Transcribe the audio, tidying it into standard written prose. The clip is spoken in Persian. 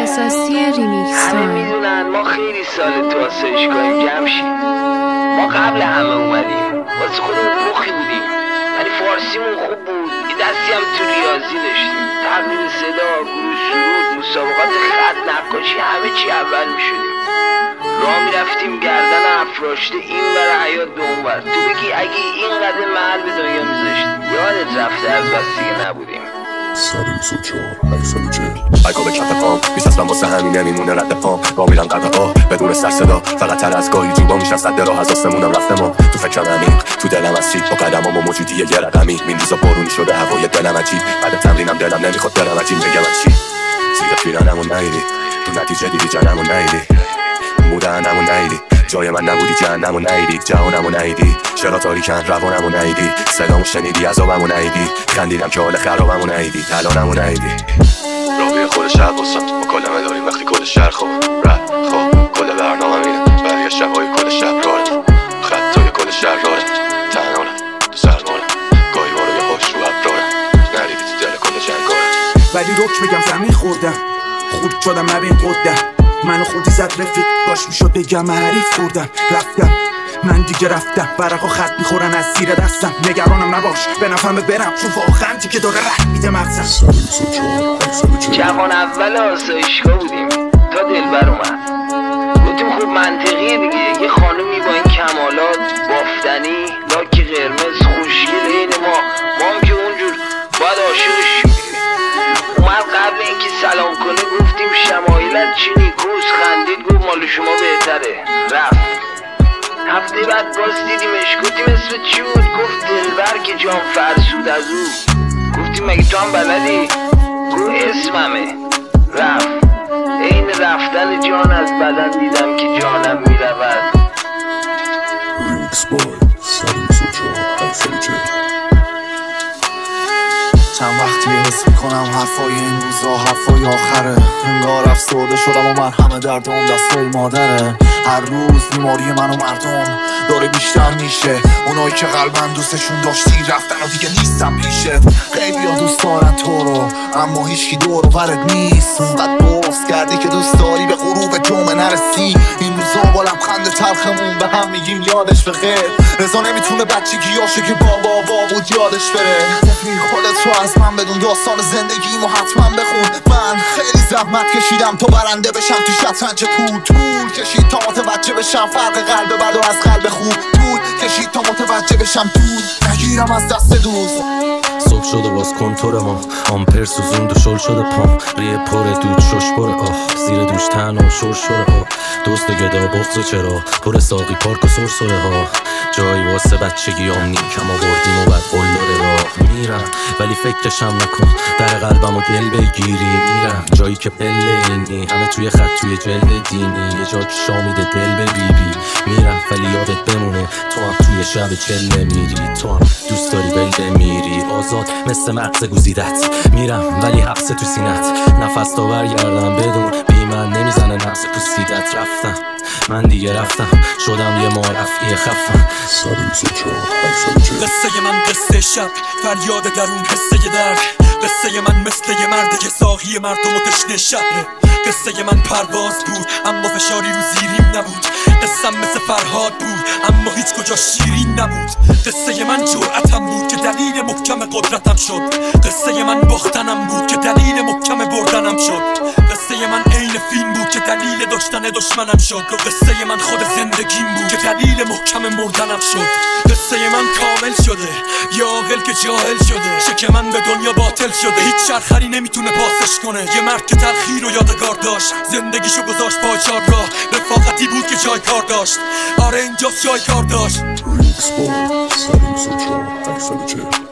اختصاصی ریمیکس همه میدونن ما خیلی سال تو آسایش کنیم جمشید. ما قبل همه اومدیم، واسه خودمون مخی بودیم، ولی فارسیمون خوب بود، یه دستی هم تو ریاضی داشتیم، تقلید صدا، گروه سرود، مسابقات خط، نقاشی، همه چی اول میشدیم. راه میرفتیم گردن افراشته این بر حیات به اون بر. تو بگی اگه این قدر محل به دنیا میذاشت یادت رفته از بس دیگه نبودیم. سال 24 بایکو به کف پام میچسبم واسه همین نمیمونه رد پام. با میرم قرق آه بدون سر صدا، فقط تر از گاهی جوبا میشن صد راه از آسمونم رفته ما. تو فکرم عمیق تو دلم از چی با قدمام و موجودی یه رقمی. این روزا بارونی شده هوای دلم عجیب، بعد تمرینم دلم نمیخواد برم عجیب. بگم چی زیر پیرنمو نیدی، تو نتیجه دیدی جنمو نیدی، مودنمو نیدی، جای من نبودی جهنمو نیدی، جهانمو نیدی، چرا تاریکن روانمو نیدی، صدامو شنیدی عذابمو نیدی، خندیدم که حال خرابمو نیدی، الانمو نیدی. راوی خود شب بستم مکالمه داریم وقتی کل شهر خواب رد خواب کل برنامه میره برای شبهای کل شب راره خطای کل شهر راره تنانم تو سرمانم گاهی بارو یه خوش رو ابراره نریدی تو دل کل جنگاره. ولی روک بگم زمین خوردم خود شدم نبین قدم منو خودی زد رفیق باش میشد بگم حریف خوردم رفتم من دیگه رفتم برقا خط میخورن از زیر دستم. نگرانم نباش به نفهمت برم چون واقعا که داره رد میده مغزم. سال 24 جوان اول آسایشگاه بودیم تا دلبر اومد. گفتیم خوب منطقیه دیگه، یه خانومی با این کمالات بافتنی، لاک قرمز، خوشگل عین ما هم که اونجور باید عاشقش شدیم. اومد قبل اینکه سلام کنه گفتیم شمایلت چی نیکوست، خندید گفت مال شما بهتره رفت. هفته بعد باز دیدیمش گفتیم اسم چی بود؟ گفت دلبر که جان فرسود از او. گفتیم مگه تو هم بلدی؟ گفت اسممه. رفت. این رفتن جان از بدن دیدم که جانم میرود. ریمیکس بای سال 24 چند وقتی حس میکنم حرفای این روزا حرفای آخره. انگار افسرده شدم و من همه دردم دستای مادره. هر روز بیماری من و مردم داره بیشتر میشه. اونایی که قلبم دوستشون داشتی رفتن و دیگه نیستم پیشه. خیلی ها دوست دارن تو رو اما هیچکی دور و برت نیست. اونقدر بغض کردی که دوست داری به غروب جمعه نرسی. این روزا با لبخند تلخمون به هم میگیم یادش بخیر. رضا نمیتونه بچگیاشو که بابا بود یادش بره. تفریح خودت رو از من بدون داستان زندگیمو حتما بخون. من خیلی زحمت کشیدم تو برنده بشم تو شطرنج پول. طول کشید تا متوجه بشم فرق قلب بد و از قلب خوب. طول کشید تا متوجه بشم دور نگیرم از دست دوست. صبح شده باز کنتور ما آمپر سوزوند و شل شده پام. ریه پر دود شش بره آه زیر دوش تن و شور شده آه. دوست گدا بغض و چرا پر ساقی پارک و سرسره ها. جایی واسه بچگیام نیم کم آوردیم و بعد قلدر راه میرم ولی فکرشم نکن در قلبم و گل بگیری. میرم جایی که پله اینی همه توی خط توی جلد دینی. یه جا که شامیده دل به بیبی. میرم ولی یادت بمونه تو هم توی شب چله میری. تو هم دوست داری بلده میری آزاد مثل مغز گوزیدت. میرم ولی حبس تو سینت نفس تا برگردم بدون بی من نمیزنه نفس پوسیدت. رفتم من دیگه رفتم شدم یه معرفی خفم. سال 24 قصه من قصه شب فریاد درون قصه درد. قصه من مثل یه مرده که ساقی مردم و تشنه شبره. قصه من پرواز بود اما فشاری رو زیریم نبود. قصم مثل فرهاد بود اما هیچ کجا شیرین نبود. قصه من جرأتم بود که دلیل محکم قدرتم شد. قصه من باختنم بود که دلیل محکم بردنم شد. قصه من عین فیلم بود که دلیل داشتن دشمنم شد. و قصه من خود زندگیم بود که دلیل محکم مردنم شد. قصه من کامل شده یا عاقل که جاهل شده. شک من به دنیا باطل شده هیچ شرخری نمیتونه پاسش کنه. یه مرد که تلخی رو یادگار داشت زندگیشو گذاشت پای چار راه. رفاقتی بود که جای کار داشت آره اینجاست جای کار داشت. ریمیکس بای سال 24